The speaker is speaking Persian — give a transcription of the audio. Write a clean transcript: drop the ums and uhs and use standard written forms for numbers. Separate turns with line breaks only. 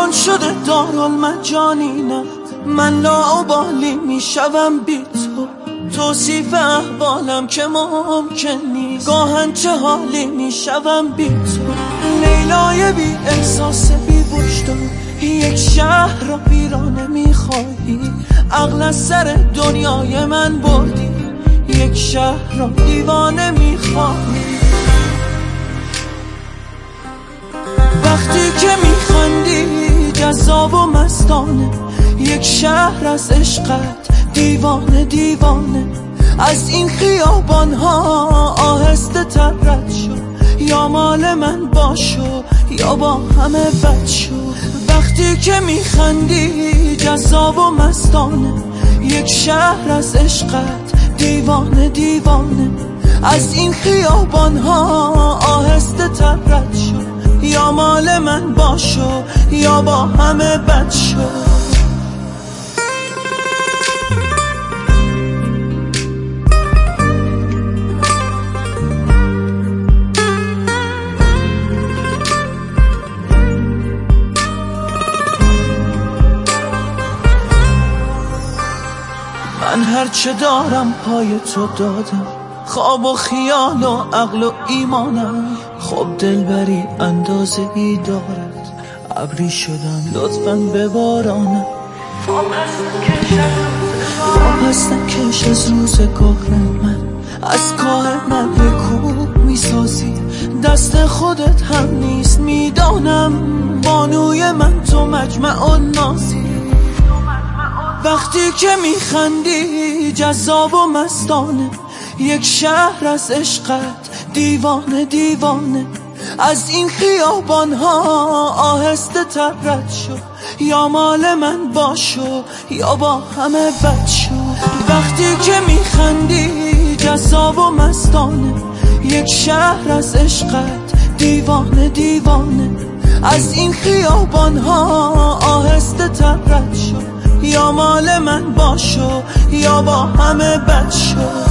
جهان شده دارالمجانینم، من لاابالی میشوم بی تو. توصیف احوالم که ممکن نیست، گاهن چه حالی میشوم بی تو. لیلای بی احساس بی وجدان، یک شهر را ویرانه میخواهی. عقل از سر دنیای من بردی، یک شهر را دیوانه میخواهی. وقتی که میخندی جذاب و مستانه، یک شهر از عشقت دیوانه دیوانه. از این خیابان ها آهسته تر رد شو، یا مال من باشو یا با همه بد شو. وقتی که میخندی جذاب و مستانه، یک شهر از عشقت دیوانه دیوانه. از این خیابان ها آهسته تر رد شو، یا مال من باشو یا با همه بد شو. من هرچه دارم پای تو دادم، خواب و خیال و عقل و ایمانم. خب دلبری اندازه ای دارد، ابری شدم لطفاً ببارانم. هستم کش از روزگار من، از کاه من کوه میسازی. دست خودت هم نیست میدانم، بانوی من تو مجمع و نازی. وقتی که میخندی جذاب و مستانه، یک شهر از عشقت دیوانه دیوانه. از این خیابان ها آهسته تر رد شو، یا مال من باشو یا با همه بد شو. وقتی که میخندی جذاب و مستانه، یک شهر از عشقت دیوانه دیوانه. از این خیابان ها آهسته تر رد شو، یا مال من باشو یا با همه بد شو.